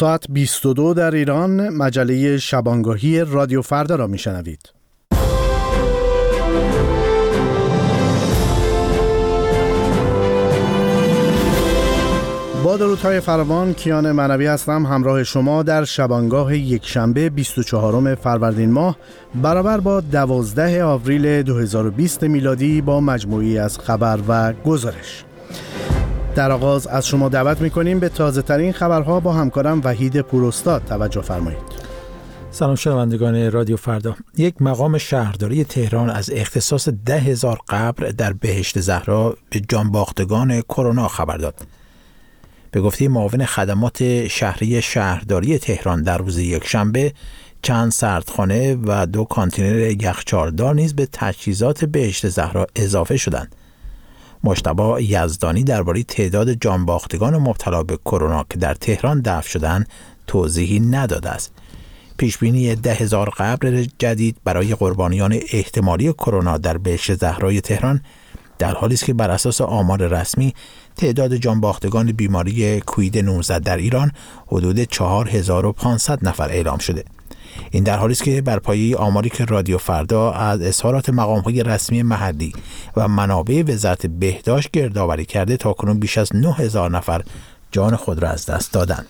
ساعت 22 در ایران مجله شبانگاهی رادیو فردا را میشنوید. با درودهای فراوان، کیان منوی هستم همراه شما در شبانگاه یکشنبه 24 فروردین ماه برابر با 12 آوریل 2020 میلادی با مجموعی از خبر و گزارش. در آغاز از شما دعوت می‌کنیم به تازه‌ترین خبرها با همکارم وحید پوراستاد توجه فرمایید. سلام شنوندگان رادیو فردا. یک مقام شهرداری تهران از اختصاص 10,000 قبر در بهشت زهرا به جانباختگان کرونا خبر داد. به گفته معاون خدمات شهری شهرداری تهران در روز یکشنبه چند سردخانه و 2 کانتینر یخچالدار نیز به تجهیزات بهشت زهرا اضافه شدند. مجتبی یزدانی درباره تعداد جانباختگان مبتلا به کرونا که در تهران دفن شدند توضیحی نداده است. پیشبینی 10,000 قبر جدید برای قربانیان احتمالی کرونا در بهشت زهرای تهران در حالی است که بر اساس آمار رسمی تعداد جانباختگان بیماری کووید 19 در ایران حدود 4,500 نفر اعلام شده. این در حالی است که بر پایه آماری که رادیو فردا از اظهارات مقام‌های رسمی محلی و منابع وزارت بهداشت گردآوری کرده تاکنون بیش از 9,000 نفر جان خود را از دست دادند.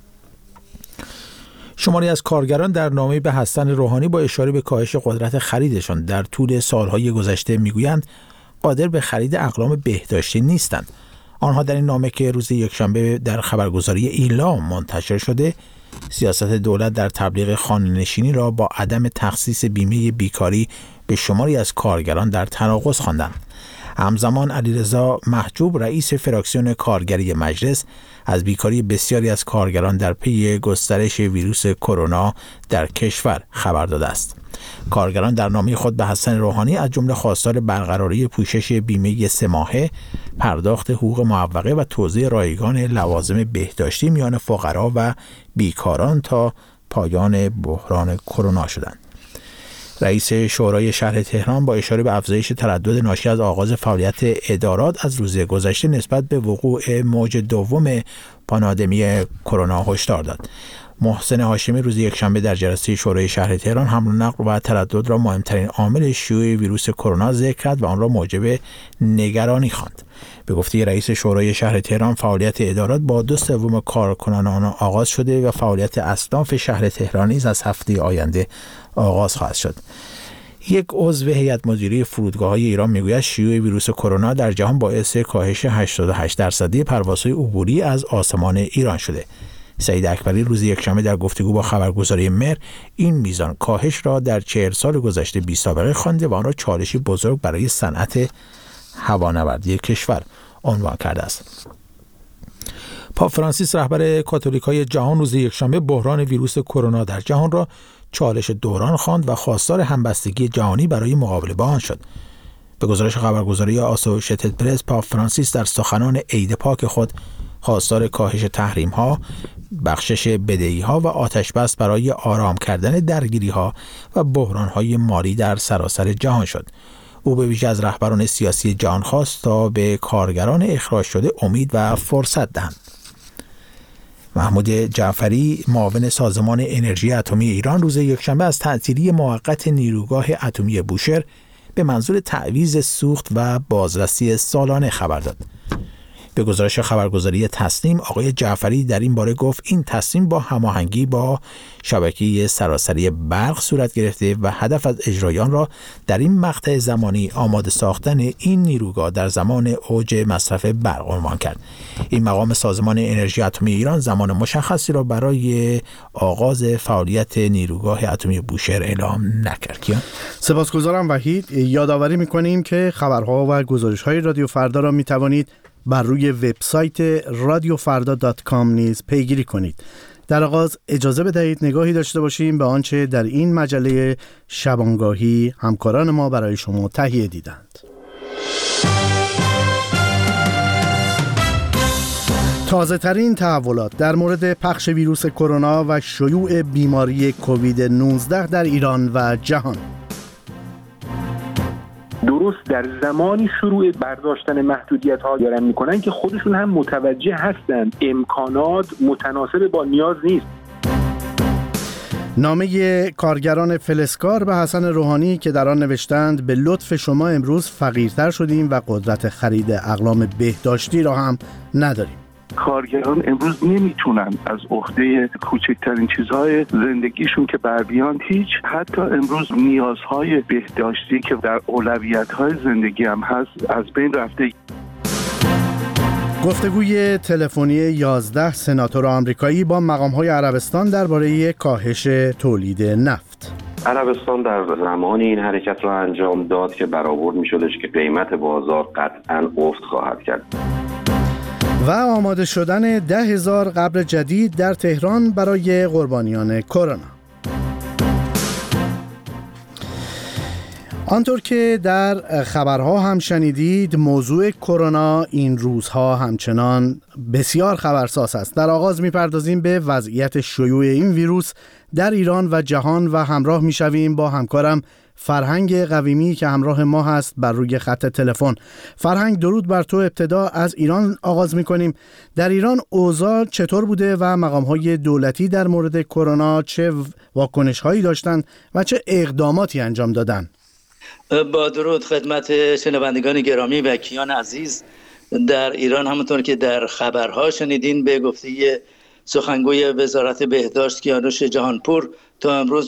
شماری از کارگران در نامه‌ای به حسن روحانی با اشاره به کاهش قدرت خریدشان در طول سالهای گذشته میگویند قادر به خرید اقلام بهداشتی نیستند. آنها در این نامه که روز یکشنبه در خبرگزاری ایلام منتشر شده سیاست دولت در تبلیغ خانه‌نشینی را با عدم تخصیص بیمه بیکاری به شماری از کارگران در تناقض خواندند. همزمان علیرضا محجوب رئیس فراکسیون کارگری مجلس از بیکاری بسیاری از کارگران در پی گسترش ویروس کرونا در کشور خبر داده است. کارگران در نامه خود به حسن روحانی از جمله خواستار برقراری پوشش بیمه 3 ماهه، پرداخت حقوق معوقه و توزیع رایگان لوازم بهداشتی میان فقرا و بیکاران تا پایان بحران کرونا شدند. رئیس شورای شهر تهران با اشاره به افزایش تردد ناشی از آغاز فعالیت ادارات از روز گذشته نسبت به وقوع موج دوم پاندمی کرونا هشدار داد. محسن هاشمی روز یکشنبه در جلسه شورای شهر تهران حمل و نقل و تردد را مهمترین عامل شیوع ویروس کرونا ذکر کرد و آن را موجب نگرانی خواند. به گفته رئیس شورای شهر تهران فعالیت ادارات با 2/3 کارکنان آغاز شده و فعالیت اصناف شهر تهران نیز از هفته آینده آغاز خواهد شد. یک عضو هیئت مدیره فرودگاه‌های ایران میگوید شیوع ویروس کرونا در جهان باعث کاهش 88% پروازهای عبوری از آسمان ایران شده. سعید اکبری روز یکشنبه در گفتگو با خبرگزاری مهر این میزان کاهش را در 40 سال گذشته بی‌سابقه خوانده و آن را چالشی بزرگ برای صنعت هوانوردی کشور عنوان کرده است. پاپ فرانسیس رهبر کاتولیک‌های جهان روز یکشنبه بحران ویروس کرونا در جهان را چالش دوران خواند و خواستار همبستگی جهانی برای مقابله با آن شد. به گزارش خبرگزاری آسوشیتد پرس، پاپ فرانسیس در سخنان عید پاک خود خواستار کاهش تحریم‌ها، بخشش بدهی‌ها و آتش‌بس برای آرام کردن درگیری‌ها و بحران‌های مالی در سراسر جهان شد. او به ویژه از رهبران سیاسی جهان خواست تا به کارگران اخراج شده امید و فرصت دهند. محمود جعفری معاون سازمان انرژی اتمی ایران روز یکشنبه از تعطیلی موقت نیروگاه اتمی بوشهر به منظور تعویض سوخت و بازرسی سالانه خبر داد. به گزارش خبرگزاری تسنیم، آقای جعفری در این باره گفت این تصمیم با هماهنگی با شبکه سراسری برق صورت گرفته و هدف از اجرای آن را در این مقطع زمانی آماده ساختن این نیروگاه در زمان اوج مصرف برق عنوان کرد. این مقام سازمان انرژی اتمی ایران زمان مشخصی را برای آغاز فعالیت نیروگاه اتمی بوشهر اعلام نکرد. سپاسگزارم وحید. یادآوری می‌کنیم که خبرها و گزارش‌های رادیو فردا را می‌توانید بر روی وبسایت radiofarda.com نیز پیگیری کنید. در آغاز اجازه بدهید نگاهی داشته باشیم به آنچه در این مجله شبانگاهی همکاران ما برای شما تهیه دیدند. تازه ترین تحولات در مورد پخش ویروس کرونا و شیوع بیماری کووید 19 در ایران و جهان. درست در زمانی شروع برداشتن محدودیت‌ها دارن میکنن که خودشون هم متوجه هستن امکانات متناسب با نیاز نیست. نامه کارگران فلزکار به حسن روحانی که در آن نوشتند به لطف شما امروز فقیرتر شدیم و قدرت خرید اقلام بهداشتی را هم نداریم. کارگران امروز نمیتونن از عهده کوچکترین چیزهای زندگیشون که بر بیان هیچ، حتی امروز نیازهای بهداشتی که در اولویت‌های زندگی هم هست از بین رفته. گفتگوی تلفنی 11 سناتور آمریکایی با مقام‌های عربستان درباره کاهش تولید نفت. عربستان در زمانی این حرکت را انجام داد که برآورد می‌شدش که قیمت بازار قطعاً افت خواهد کرد. و آماده شدن 10,000 قبر جدید در تهران برای قربانیان کرونا. آنطور که در خبرها هم شنیدید، موضوع کرونا این روزها همچنان بسیار خبرساز است. در آغاز می‌پردازیم به وضعیت شیوع این ویروس در ایران و جهان و همراه می‌شویم با همکارم فرهنگ قویمی که همراه ما هست بر روی خط تلفن. فرهنگ، درود بر تو. ابتدا از ایران آغاز می‌کنیم. در ایران اوضاع چطور بوده و مقام‌های دولتی در مورد کرونا چه واکنش‌هایی داشتند و چه اقداماتی انجام دادند؟ با درود خدمت شنوندگان گرامی و کیان عزیز، در ایران همونطور که در خبرها شنیدین به گفته سخنگوی وزارت بهداشت کیانوش جهانپور تا امروز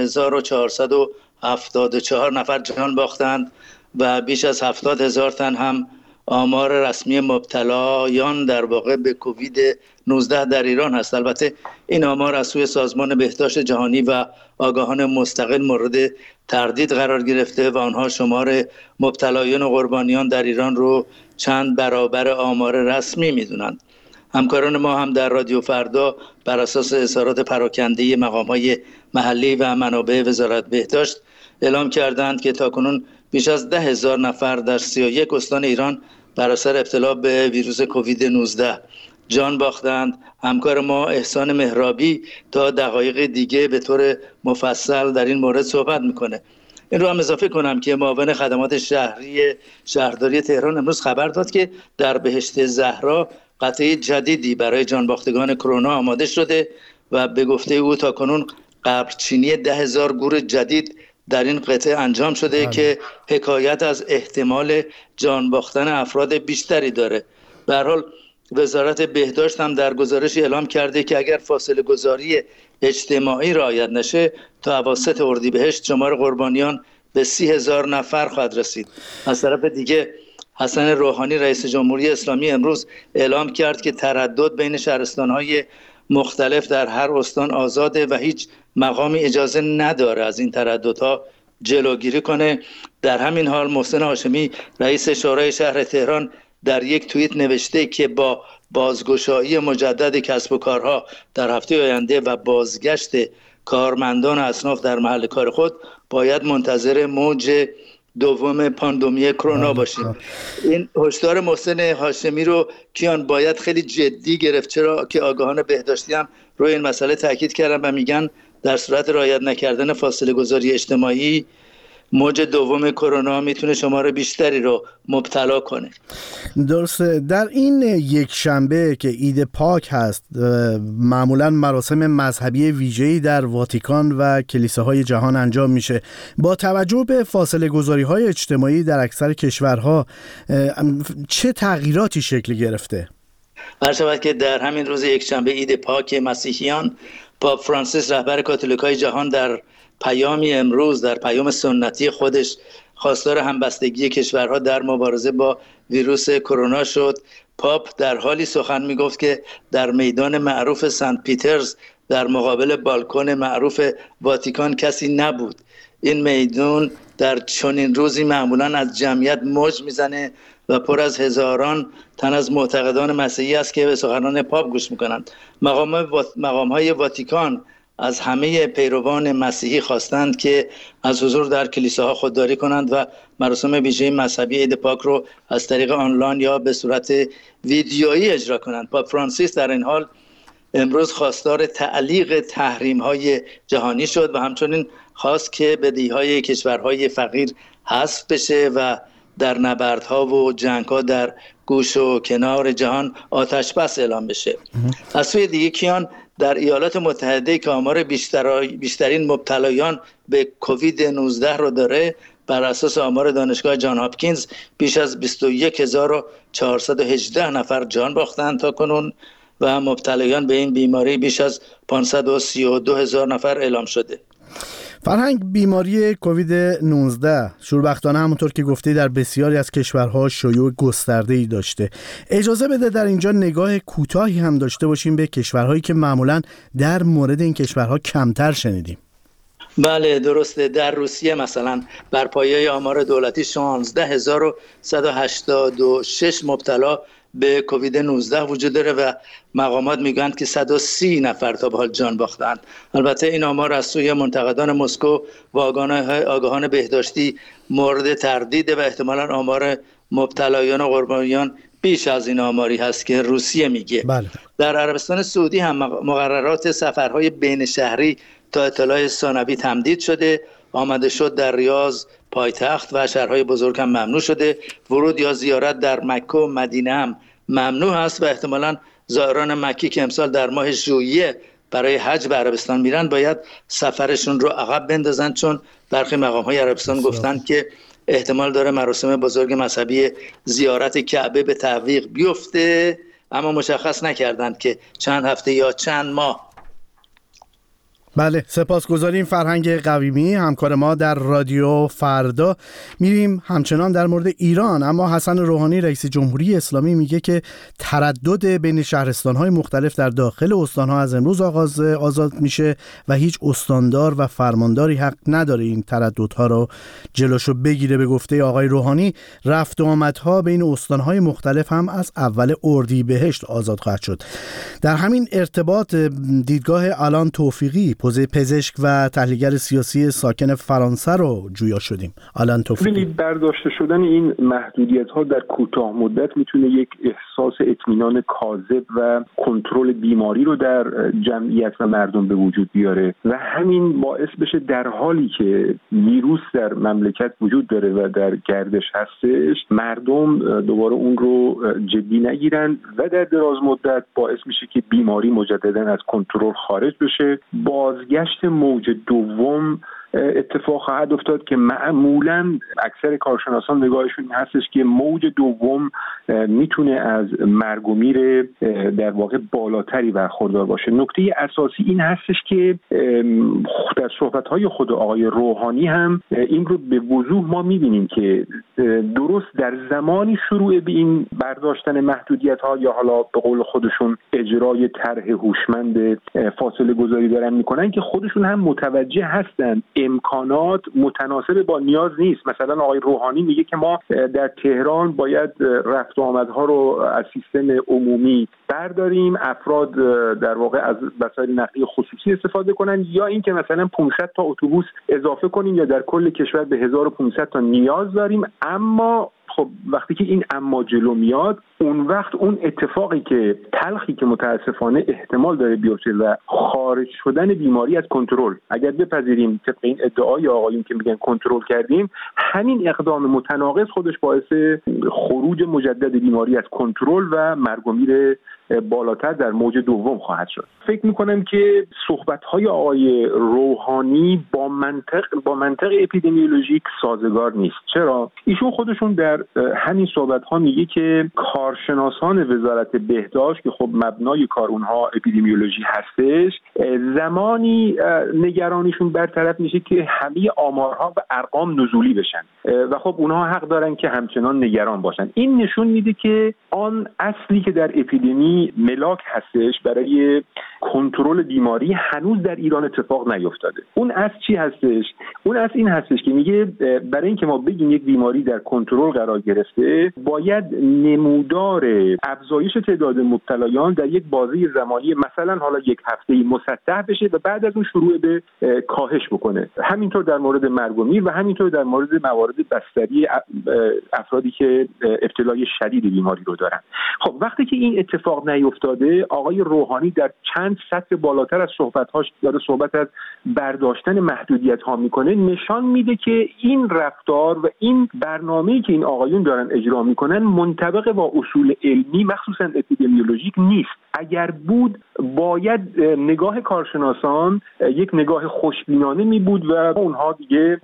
4474 نفر جان باختند و بیش از 70,000 تن هم آمار رسمی مبتلایان در واقع به کووید 19 در ایران هست. البته این آمار از سوی سازمان بهداشت جهانی و آگاهان مستقل مورد تردید قرار گرفته و آنها شمار مبتلایان و قربانیان در ایران رو چند برابر آمار رسمی میدونند. همکاران ما هم در رادیو فردا بر اساس اظهارات پراکنده مقام‌های محلی و منابع وزارت بهداشت اعلام کردند که تاکنون بیش از 10,000 نفر در 31 استان ایران بر اثر ابتلا به ویروس کووید 19 جان باختند. همکار ما احسان مهرابی تا دقایق دیگه به طور مفصل در این مورد صحبت میکنه. این رو هم اضافه کنم که معاون خدمات شهرداری تهران امروز خبر داد که در بهشت زهرا قطعه جدیدی برای جانباختگان کرونا آماده شده و به گفته او تاکنون قبرچینی 10,000 گور جدید در این قطعه انجام شده که حکایت از احتمال جان باختن افراد بیشتری داره. به هر حال وزارت بهداشت هم در گزارشی اعلام کرده که اگر فاصله گذاری اجتماعی رعایت نشه تا اواسط اردیبهشت شمار قربانیان به 30,000 نفر خواهد رسید. از طرف دیگه حسن روحانی رئیس جمهوری اسلامی امروز اعلام کرد که تردد بین شهرستان‌های مختلف در هر استان آزاده و هیچ مقامی اجازه نداره از این ترددها جلوگیری کنه. در همین حال محسن هاشمی رئیس شورای شهر تهران در یک توییت نوشته که با بازگشایی مجدد کسب و کارها در هفته آینده و بازگشت کارمندان و اصناف در محل کار خود باید منتظر موج دوم پاندمی کرونا باشیم. این هشدار محسن هاشمی رو کیان باید خیلی جدی گرفت، چرا که آگاهان بهداشتی هم روی این مسئله تاکید کردن و میگن در صورت رعایت نکردن فاصله گذاری اجتماعی موج دوم کرونا میتونه شمار بیشتری رو مبتلا کنه. درسته. در این یک شنبه که عید پاک هست، معمولا مراسم مذهبی ویژه‌ای در واتیکان و کلیساهای جهان انجام میشه. با توجه به فاصله گذاری های اجتماعی در اکثر کشورها چه تغییراتی شکل گرفته؟ هرچند که در همین روز یک شنبه عید پاک مسیحیان، پاپ فرانسیس رهبر کاتولیکای جهان در پیامی امروز در پیام سنتی خودش خواستار همبستگی کشورها در مبارزه با ویروس کرونا شد. پاپ در حالی سخن میگفت که در میدان معروف سنت پیترز در مقابل بالکن معروف واتیکان کسی نبود. این میدان در چنین روزی معمولا از جمعیت موج میزنه و پر از هزاران تن از معتقدان مسیحی است که به سخنان پاپ گوش میکنند. مقام‌های واتیکان از همه پیروان مسیحی خواستند که از حضور در کلیساها خودداری کنند و مراسم ویژه مذهبی عید پاک رو از طریق آنلاین یا به صورت ویدیویی اجرا کنند. پاپ فرانسیس در این حال امروز خواستار تعلیق تحریم‌های جهانی شد و همچنین خواست که بدهی‌های کشورهای فقیر حذف بشه و در نبردها و جنگ‌ها در گوش و کنار جهان آتش بس اعلام بشه. از سوی دیگه کیان در ایالات متحده که آمار بیشترین مبتلایان به کووید 19 رو داره، بر اساس آمار دانشگاه جان هاپکینز بیش از 21418 نفر جان باختند تا کنون و مبتلایان به این بیماری بیش از 532000 نفر اعلام شده. فرهنگ، بیماری کووید 19 شوربختانه همونطور که گفته در بسیاری از کشورها شیوع گسترده‌ای داشته. اجازه بده در اینجا نگاه کوتاهی هم داشته باشیم به کشورهایی که معمولاً در مورد این کشورها کمتر شنیدیم. بله درسته. در روسیه مثلا بر پایه آمار دولتی 16186 مبتلا به کووید 19 وجود داره و مقامات میگن که 130 نفر تا به حال جان باختند. البته این آمار از سوی منتقدان مسکو و آگاهان بهداشتی مورد تردیده و احتمالاً آمار مبتلایان و قربانیان بیش از این آماری هست که روسیه میگه. بله. در عربستان سعودی هم مقررات سفرهای بین شهری تا اطلاع ثانوی تمدید شده. آمده شد در ریاض پایتخت و شهرهای بزرگ هم ممنوع شده. ورود یا زیارت در مکه و مدینه هم ممنوع است و احتمالاً زائران مکی که امسال در ماه ژوئیه برای حج به عربستان میرن باید سفرشون رو عقب بندازن، چون برخی مقام‌های عربستان گفتن که احتمال داره مراسم بزرگ مذهبی زیارت کعبه به تعویق بیفته، اما مشخص نکردند که چند هفته یا چند ماه. بله، سپاسگزاریم فرهنگ قویمی، همکار ما در رادیو فردا. میریم همچنان در مورد ایران، اما حسن روحانی رئیس جمهوری اسلامی میگه که تردد بین شهرستان‌های مختلف در داخل استان‌ها از امروز آزاد میشه و هیچ استاندار و فرمانداری حق نداره این ترددها رو جلوشو بگیره. به گفته آقای روحانی رفت و آمدها بین استان‌های مختلف هم از اول اردیبهشت آزاد خواهد شد. در همین ارتباط دیدگاه آلان توفیقی، پزشک و تحلیلگر سیاسی ساکن فرانسه رو جویا شدیم. آلان توفیقی: برداشته شدن این محدودیت‌ها در کوتاه مدت میتونه یک احساس اطمینان کاذب و کنترل بیماری رو در جمعیت و مردم به وجود بیاره و همین باعث بشه در حالی که ویروس در مملکت وجود داره و در گردش هستش، مردم دوباره اون رو جدی نگیرن و در دراز مدت باعث میشه که بیماری مجددا از کنترل خارج بشه. بازگشت موج دوم اتفاق خواهد افتاد که معمولاً اکثر کارشناسان نگاهشون هستش که موج دوم میتونه از مرگ و میر در واقع بالاتری برخوردار باشه. نکته اساسی این هستش که در صحبت‌های خود آقای روحانی هم این رو به وضوح ما می‌بینیم که درست در زمانی شروع به این برداشتن محدودیت‌ها یا حالا به قول خودشون اجرای طرح هوشمند فاصله گذاری دارن میکنن که خودشون هم متوجه هستن امکانات متناسب با نیاز نیست. مثلا آقای روحانی میگه که ما در تهران باید رفت و آمدها رو از سیستم عمومی برداریم، افراد در واقع از وسایل نقلیه خصوصی استفاده کنن، یا اینکه مثلا 500 تا اتوبوس اضافه کنیم یا در کل کشور به 1500 تا نیاز داریم. اما خب وقتی که این اما جلو میاد، اون وقت اون اتفاقی که تلخی که متاسفانه احتمال داره بیفته و خارج شدن بیماری از کنترل، اگر بپذیریم طبق این ادعای آقایون که میگن کنترل کردیم، همین اقدام متناقض خودش باعث خروج مجدد بیماری از کنترل و مرگ و میر بالاتر در موج دوم خواهد شد. فکر میکنم که صحبت‌های آقای روحانی با منطق اپیدمیولوژیک سازگار نیست. چرا؟ ایشون خودشون در همین صحبت‌ها میگه که کارشناسان وزارت بهداشت که خب مبنای کار اونها اپیدمیولوژی هستش، زمانی نگرانیشون برطرف میشه که همه آمارها و ارقام نزولی بشن و خب اونها حق دارن که همچنان نگران باشن. این نشون میده که آن اصلی که در اپیدمی ملاک هستش برای کنترل بیماری هنوز در ایران اتفاق نیفتاده. اون اصل چی هستش؟ اون اصل این هستش که میگه برای اینکه ما بگیم یک بیماری در کنترل قرار گرفته، باید نمودار افزایش تعداد مبتلایان در یک بازه زمانی مثلا حالا یک هفته‌ای مسطح بشه و بعد از اون شروع به کاهش بکنه. همینطور در مورد مرگ و میر و همینطور در مورد موارد بستری افرادی که ابتلای شدید بیماری رو دارن. خب وقتی که این اتفاق نیفتاده، آقای روحانی در چند سطح بالاتر از صحبت‌هاش داره صحبت از برداشتن محدودیت‌ها میکنه، نشان میده که این رفتار و این برنامه‌ای که این آقایون دارن اجرا میکنن منطبق با اصول علمی مخصوصا اپیدمیولوژیک نیست. اگر بود باید نگاه کارشناسان یک نگاه خوشبینانه می بود و اونها دیگه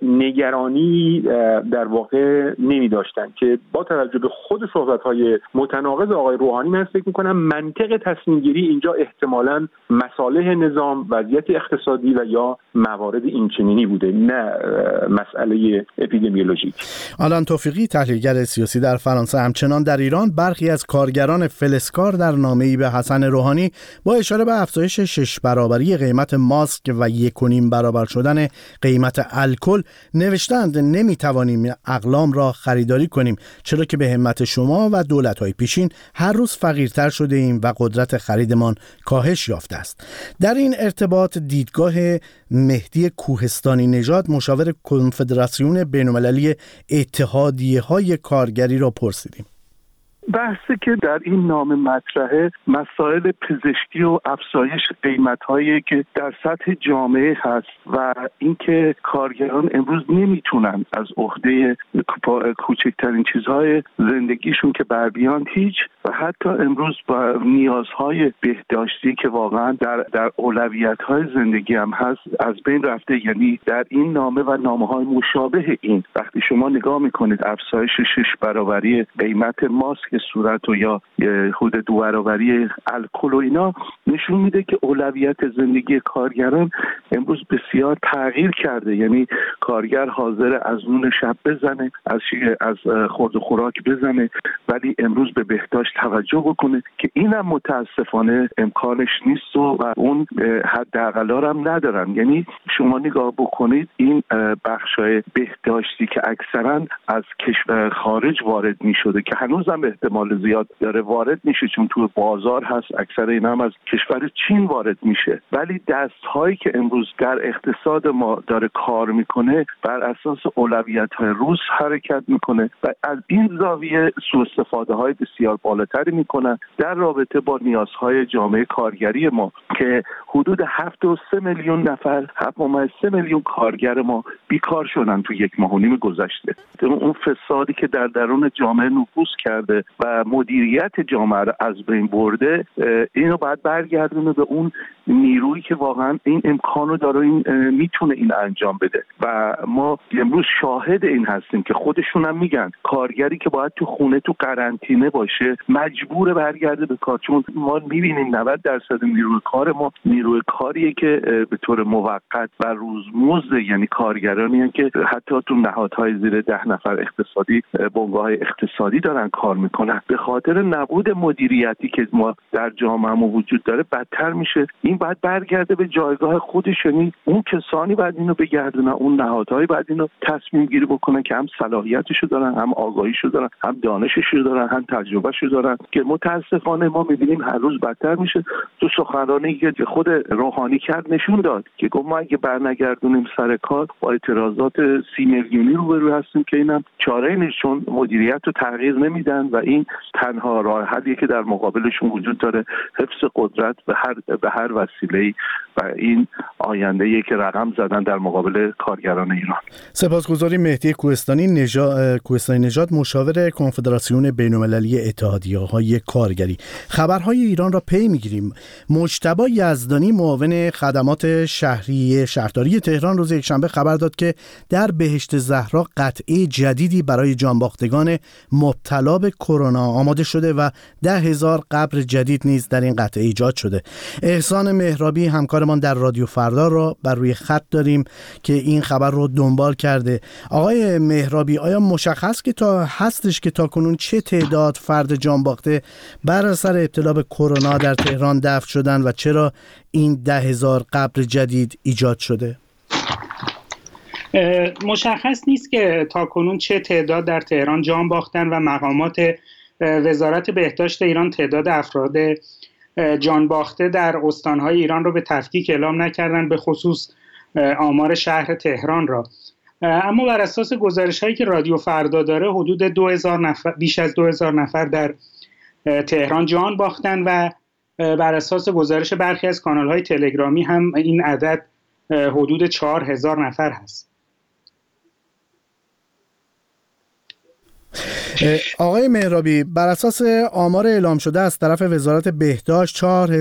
نگرانی در واقع نمی داشتن که با توجه به خود صحبت‌های متناقض آقای روحانی من فکر می‌کنم منطق تصمیم گیری اینجا احتمالاً مصالح نظام، وضعیت اقتصادی و یا موارد اینچنینی بوده، نه مسئله اپیدمیولوژیک. آلان توفیقی، تحلیلگر سیاسی در فرانسه. همچنان در ایران برخی از کارگران فلزکار در نامه‌ای به حسن روحانی با اشاره به افزایش 6 برابری قیمت ماسک و 1.5 برابر شدن قیمت الکل نوشتند نمیتوانیم اقلام را خریداری کنیم، چرا که به همت شما و دولت‌های پیشین هر روز فقیرتر شده ایم و قدرت خریدمان کاهش یافته است. در این ارتباط دیدگاه مهدی کوهستانی نژاد، مشاور کنفدراسیون بین‌المللی اتحادیه‌های کارگری را پرسیدیم. بحثی که در این نامه مطرحه مسائل پزشکی و افزایش قیمت‌هایی که در سطح جامعه هست و اینکه کارگران امروز نمیتونن از عهده کوچکترین چیزهای زندگیشون که بر بیان هیچ و حتی امروز با نیازهای بهداشتی که واقعا در اولویت‌های زندگی هم هست از بین رفته. یعنی در این نامه و نامه‌های مشابه این وقتی شما نگاه میکنید افزایش 6 برابری قیمت ماسک صورت و یا حدود 2 برابری الکل و اینا نشون میده که اولویت زندگی کارگران امروز بسیار تغییر کرده. یعنی کارگر حاضر از نون شب بزنه، از خورد و خوراک بزنه، ولی امروز به بهداشت توجه بکنه که اینم متاسفانه امکانش نیست و اون حداقلا هم ندارن. یعنی شما نگاه بکنید این بخشای بهداشتی که اکثرا از کشور خارج وارد میشده که هنوزم احتمال زیاد داره وارد میشه چون تو بازار هست، اکثر اینا هم از کشور چین وارد میشه، ولی دستهایی که امروز در اقتصاد ما داره کار میکنه بر اساس اولویت‌های روز حرکت میکنه و از این زاویه سوء استفاده های بسیار بالاتری میکنن در رابطه با نیازهای جامعه کارگری ما که حدود 7.3 میلیون نفر، 7.3 میلیون کارگر ما بیکار شدن تو 1.5 ماه گذشته. اون فسادی که در درون جامعه نفوذ کرده و مدیریت جامعه رو از بین برده، اینو باید برگردونه به اون نیرویی که واقعا این امکانو داره، این میتونه این انجام بده و ما امروز شاهد این هستیم که خودشون هم میگن کارگری که باید تو خونه تو قرنطینه باشه مجبور برگرده به کار، چون ما میبینیم 90% نیروی کار ما نیروی کاریه که به طور موقت و روزمزد، یعنی کارگرانی که حتی تو نهادهای زیر 10 نفر اقتصادی بنگاه‌های اقتصادی دارن کار میکنن. به خاطر نبود مدیریتی که ما در جامعه‌مون وجود داره بدتر میشه. این باید برگرده به جایگاه خودش، یعنی اون کسانی باید اینو بگردونن، اون نهادهای باید اینو تصمیم گیری بکنن که هم صلاحیتشو دارن، هم آگاهیشو دارن، هم دانششو دارن، هم تجربهشو دارن که متاسفانه ما میبینیم هر روز بدتر میشه. تو سخنرانی که خود روحانی کرد نشون داد که گفت ما اگه برنگردونیم سر کار با اعتراضات 30 میلیونی روبرو هستیم که اینم چاره‌ای نیست، چون مدیریت رو تغییر نمیدن و این تنها راه حلی که در مقابلشون وجود داره حفظ قدرت به هر وسیله‌ای و این آینده‌ای که رقم زدن در مقابل کارگران ایران. سپاسگزاریم مهدی کوهستانی نژاد، مشاور کنفدراسیون بین‌المللی اتحادیه‌های کارگری. خبرهای ایران را پی می‌گیریم. مجتبی یزدانی، معاون خدمات شهرداری تهران، روز یکشنبه خبر داد که در بهشت زهرا قطعه جدیدی برای جانباختگان مبتلا به کرونا آماده شده و 10,000 قبر جدید نیز در این قطعه ایجاد شده. احسان مهرابی همکارمان در رادیو فردا را بر روی خط داریم که این خبر رو دنبال کرده. آقای مهرابی، آیا مشخص که تا کنون چه تعداد فرد جانباخته بر اثر ابتلا به کرونا در تهران دفن شدن و چرا این 10,000 قبر جدید ایجاد شده؟ مشخص نیست که تا کنون چه تعداد در تهران جان باختن و مقامات وزارت بهداشت ایران تعداد افراد جان باخته در استانهای ایران رو به تفکیک اعلام نکردن، به خصوص آمار شهر تهران را. اما بر اساس گزارش‌هایی که رادیو فردا داره حدود 2,000 نفر، بیش از 2,000 نفر در تهران جان باختن و بر اساس گزارش برخی از کانال‌های تلگرامی هم این عدد حدود 4000 نفر هست. آقای مهرابی، بر اساس آمار اعلام شده از طرف وزارت بهداشت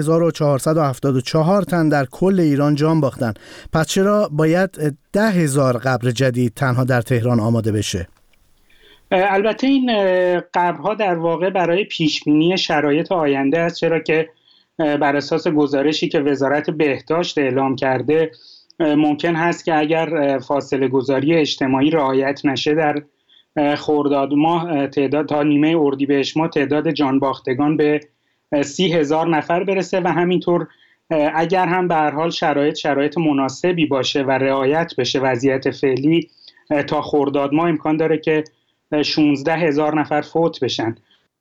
4474 تن در کل ایران جان باختن. پس چرا باید 10,000 قبر جدید تنها در تهران آماده بشه؟ البته این قبرها در واقع برای پیشبینی شرایط آینده است، چرا که بر اساس گزارشی که وزارت بهداشت اعلام کرده ممکن هست که اگر فاصله گذاری اجتماعی رعایت نشه در خرداد ماه تعداد تا نیمه اردیبهشت ماه تعداد جانباختگان به 30,000 نفر برسه و همینطور اگر هم به هر حال شرایط مناسبی باشه و رعایت بشه وضعیت فعلی، تا خرداد ماه امکان داره که 16,000 نفر فوت بشن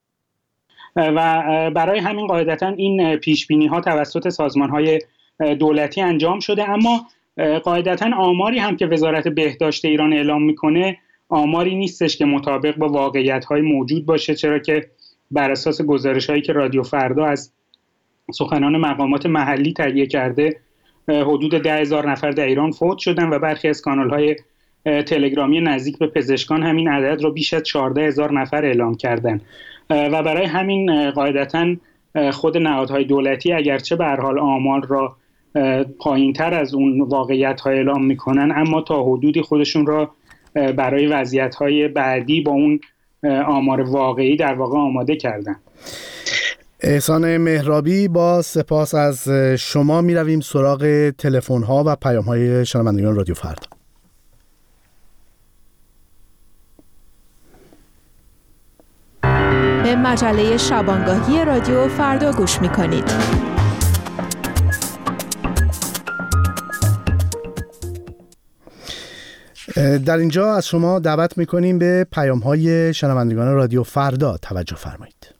و برای همین قاعدتا این پیشبینی ها توسط سازمان های دولتی انجام شده. اما قاعدتا آماری هم که وزارت بهداشت ایران اعلام میکنه آماری نیستش که مطابق با واقعیت های موجود باشه، چرا که بر اساس گزارش هایی که رادیو فردا از سخنان مقامات محلی تهیه کرده حدود 10,000 نفر در ایران فوت شدن و برخی از کانال های تلگرامی نزدیک به پزشکان همین عدد رو بیش از 14,000 نفر اعلام کردن و برای همین قاعدتاً خود نهادهای دولتی اگرچه به هر حال آمار را پایین‌تر از اون واقعیت‌ها اعلام می‌کنن، اما تا حدودی خودشون را برای وضعیت‌های بعدی با اون آمار واقعی در واقع آماده کردن. احسان مهرابی، با سپاس از شما می‌رویم سراغ تلفن‌ها و پیام‌های شنوندگان رادیو فردا. به مجله شبانگاهی رادیو فردا گوش می‌کنید. در اینجا از شما دعوت می‌کنیم به پیام‌های شنوندگان رادیو فردا توجه فرمایید.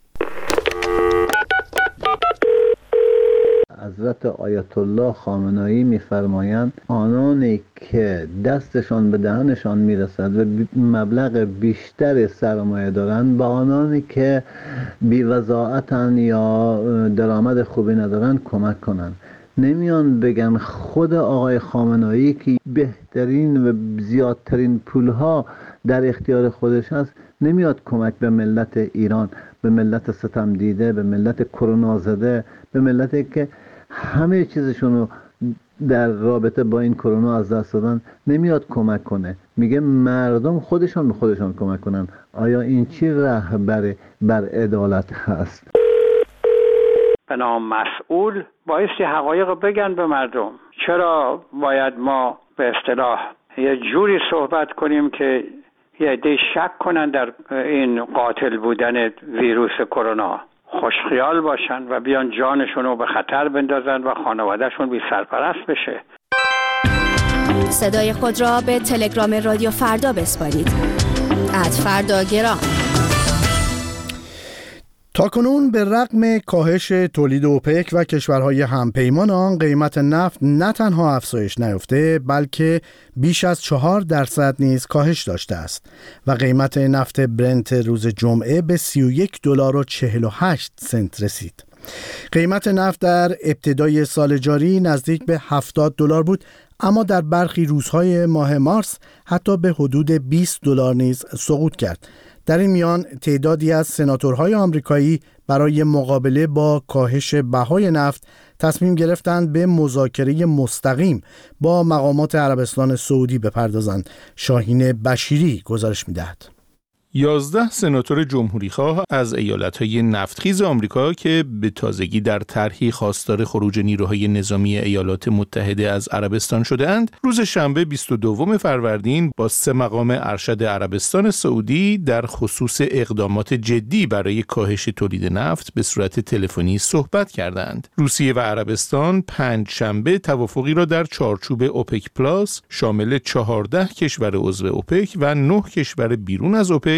حضرت آیت الله خامنه‌ای می‌فرمایند آنانی که دستشان به دهنشان میرسد و مبلغ بیشتر سرمایه دارند با آنانی که بی‌وضاعتن یا درآمد خوبی ندارند کمک کنند. نمیان بگن خود آقای خامنه‌ای که بهترین و زیادترین پولها در اختیار خودش هست نمیاد کمک به ملت ایران، به ملت ستم دیده، به ملت کرونا زده، به ملتی که همه چیزشونو در رابطه با این کرونا از دست دادن، نمیاد کمک کنه. میگه مردم خودشان به خودشان کمک کنن. آیا این چی رهبر بر عدالت هست؟ به نام مسئول بایستی حقایق بگن به مردم. چرا باید ما به اصطلاح یه جوری صحبت کنیم که یه عده شک کنن در این قاتل بودن ویروس کرونا، خوشخیال باشن و بیان جانشون رو به خطر بندازن و خانوادهشون بی سرپرست بشه؟ صدای خود را به تلگرام رادیو فردا بسپارید. @فرداگرام. تاکنون به رغم کاهش تولید اوپک و کشورهای همپیمان آن، قیمت نفت نه تنها افزایش نیافته بلکه بیش از 4% نیز کاهش داشته است و قیمت نفت برنت روز جمعه به $32.48 رسید. قیمت نفت در ابتدای سال جاری نزدیک به $70 بود، اما در برخی روزهای ماه مارس حتی به حدود $20 نیز سقوط کرد. در این میان تعدادی از سناتورهای آمریکایی برای مقابله با کاهش بهای نفت تصمیم گرفتند به مذاکره مستقیم با مقامات عربستان سعودی بپردازند. شاهین بشیری گزارش می‌دهد. 11 سناتور جمهوریخواه از ایالت‌های نفتخیز آمریکا که به تازگی در طرحی خواستار خروج نیروهای نظامی ایالات متحده از عربستان شده‌اند، روز شنبه 22 فروردین با 3 مقام ارشد عربستان سعودی در خصوص اقدامات جدی برای کاهش تولید نفت به صورت تلفنی صحبت کردند. روسیه و عربستان پنجشنبه توافقی را در چارچوب اوپک پلاس شامل 14 کشور عضو اوپک و 9 کشور بیرون از اوپک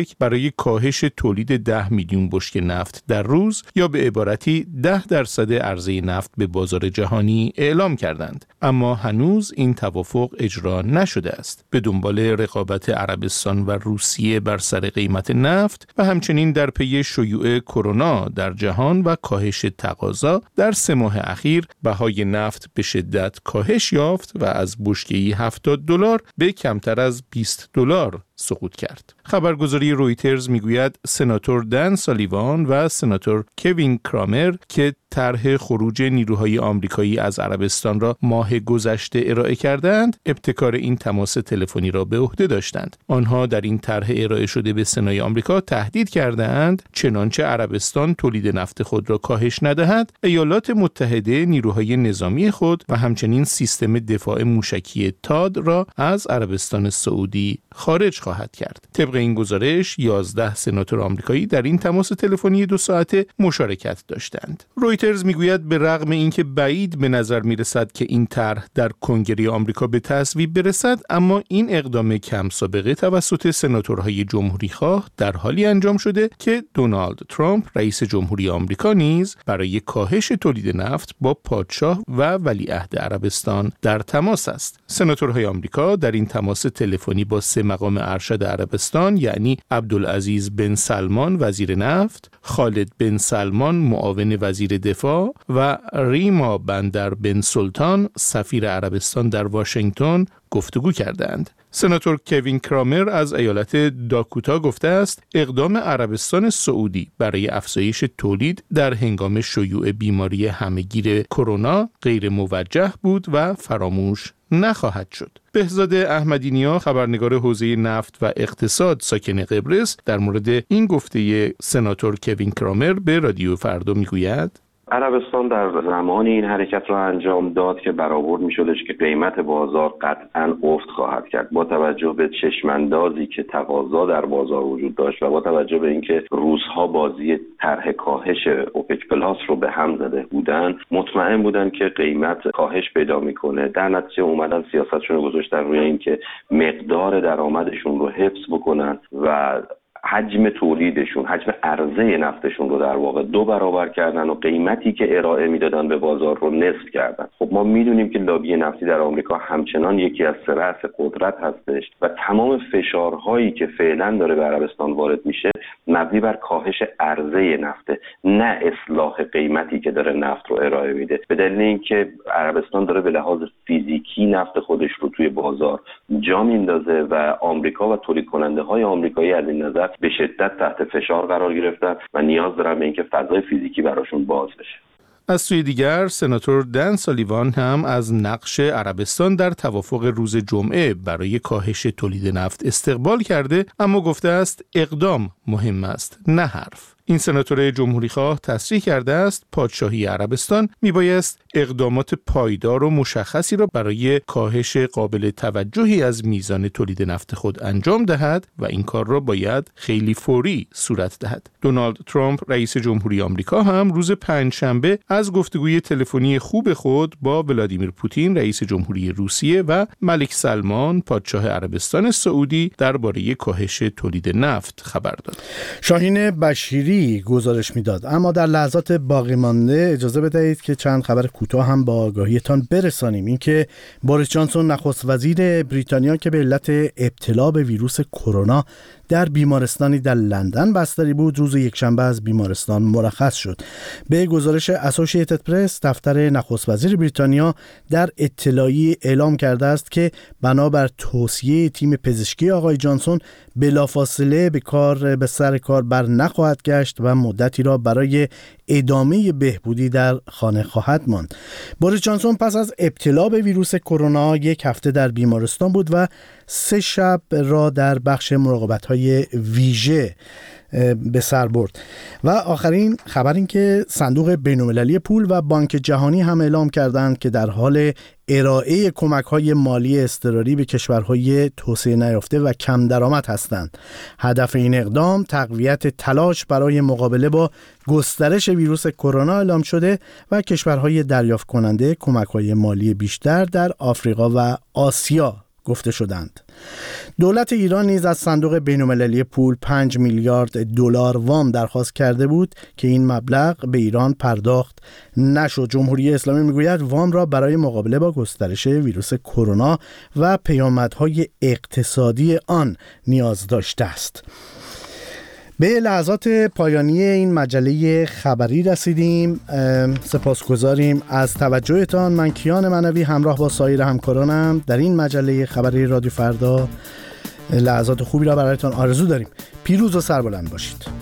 OPک برای کاهش تولید 10 میلیون بشکه نفت در روز یا به عبارتی 10% عرضه نفت به بازار جهانی اعلام کردند. اما هنوز این توافق اجرا نشده است. به دنبال رقابت عربستان و روسیه بر سر قیمت نفت و همچنین در پی شیوع کرونا در جهان و کاهش تقاضا در 3 ماه اخیر بهای نفت به شدت کاهش یافت و از بشکه‌ای $70 به کمتر از $20 سقوط کرد. خبرگزاری رویترز میگوید سناتور دن سالیوان و سناتور کوین کرامر که طرح خروج نیروهای آمریکایی از عربستان را ماه گذشته ارائه کردند، ابتکار این تماس تلفنی را به عهده داشتند. آنها در این طرح ارائه شده به سنای آمریکا تهدید کردند چنانچه عربستان تولید نفت خود را کاهش ندهد، ایالات متحده نیروهای نظامی خود و همچنین سیستم دفاع موشکی تاد را از عربستان سعودی خارج خواهد کرد. طبق این گزارش 11 سناتور آمریکایی در این تماس تلفنی 2 ساعته مشارکت داشتند. رویترز میگوید به رغم اینکه بعید به نظر میرسد که این طرح در کنگره آمریکا به تصویب برسد، اما این اقدام کم سابقه توسط سناتورهای جمهوری‌خواه در حالی انجام شده که دونالد ترامپ رئیس جمهوری آمریکا نیز برای کاهش تولید نفت با پادشاه و ولیعهد عربستان در تماس است. سناتورهای آمریکا در این تماس تلفنی با 3 مقام ارشد عربستان یعنی عبدالعزیز بن سلمان وزیر نفت، خالد بن سلمان معاون وزیر دفاع و ریما بندر بن سلطان سفیر عربستان در واشنگتن گفتگو کردند. سناتور کوین کرامر از ایالت داکوتا گفته است اقدام عربستان سعودی برای افزایش تولید در هنگام شیوع بیماری همهگیر کرونا غیر موجه بود و فراموش نخواهد شد. بهزاد احمدی‌نیا خبرنگار حوزه نفت و اقتصاد ساکن قبرس در مورد این گفته سناتور کوین کرامر به رادیو فردا میگوید عربستان در زمانی این حرکت را انجام داد که برآورد می‌شدش که قیمت بازار قطعاً افت خواهد کرد با توجه به چشم‌اندازی که تقاضا در بازار وجود داشت و با توجه به اینکه روس‌ها بازی طرح کاهش اوپک پلاس رو به هم زده بودن، مطمئن بودن که قیمت کاهش پیدا می‌کنه. در نتیجه اومدن سیاستشون رو گذاشتن روی اینکه مقدار درآمدشون رو حفظ بکنن و حجم تولیدشون، حجم عرضه نفتشون رو در واقع 2 برابر کردن و قیمتی که ارائه میدادن به بازار رو نصف کردن. خب ما میدونیم که لابی نفتی در آمریکا همچنان یکی از 3 رأس قدرت هستش و تمام فشارهایی که فعلا داره به عربستان وارد میشه مبنی بر کاهش عرضه نفته، نه اصلاح قیمتی که داره نفت رو ارائه میده. به دلیل اینکه عربستان داره به لحاظ فیزیکی نفت خودش رو توی بازار جا میندازه و آمریکا و تولید کننده های آمریکایی از این نظر به شدت تحت فشار قرار گرفتن و نیاز دارن به اینکه فضای فیزیکی براشون باز بشه. از سوی دیگر سناتور دن سالیوان هم از نقش عربستان در توافق روز جمعه برای کاهش تولید نفت استقبال کرده، اما گفته است اقدام مهم است نه حرف. این سناتور جمهوری‌خواه تصریح کرده است پادشاهی عربستان میبایست اقدامات پایدار و مشخصی را برای کاهش قابل توجهی از میزان تولید نفت خود انجام دهد و این کار را باید خیلی فوری صورت دهد. دونالد ترامپ رئیس جمهوری آمریکا هم روز پنجشنبه از گفتگوی تلفنی خوب خود با ولادیمیر پوتین رئیس جمهوری روسیه و ملک سلمان پادشاه عربستان سعودی درباره کاهش تولید نفت خبر داد. شاهین بشیری گزارش میداد. اما در لحظات باقی مانده اجازه بدهید که چند خبر کوتاه هم با آگاهیتان برسانیم. اینکه بوریس جانسون نخست وزیر بریتانیا که به علت ابتلا به ویروس کرونا در بیمارستانی در لندن بستری بود، روز یکشنبه از بیمارستان مرخص شد. به گزارش اسوسییتد پرس، دفتر نخست وزیر بریتانیا در اطلاعیه اعلام کرده است که بنابر توصیه تیم پزشکی آقای جانسون بلافاصله به سر کار بر نخواهد گشت و مدتی را برای ادامه بهبودی در خانه خواهد ماند. بوریس جانسون پس از ابتلا به ویروس کرونا 1 هفته در بیمارستان بود و 3 شب را در بخش مراقبت‌های ویژه به سر برد. و آخرین خبر این که صندوق بین‌المللی پول و بانک جهانی هم اعلام کردند که در حال ارائه کمک‌های مالی اضطراری به کشورهای توسعه نیافته و کم درآمد هستند. هدف این اقدام تقویت تلاش برای مقابله با گسترش ویروس کرونا اعلام شده و کشورهای دریافت کننده کمک‌های مالی بیشتر در آفریقا و آسیا گفته شدند. دولت ایران نیز از صندوق بین‌المللی پول 5 میلیارد دلار وام درخواست کرده بود که این مبلغ به ایران پرداخت نشد. جمهوری اسلامی میگوید وام را برای مقابله با گسترش ویروس کرونا و پیامدهای اقتصادی آن نیاز داشته است. به لحظات پایانی این مجله خبری رسیدیم. سپاسگزاریم از توجهتان. من کیان منوی همراه با سایر همکارانم در این مجله خبری رادیو فردا لحظات خوبی را برایتان آرزو داریم. پیروز و سربلند باشید.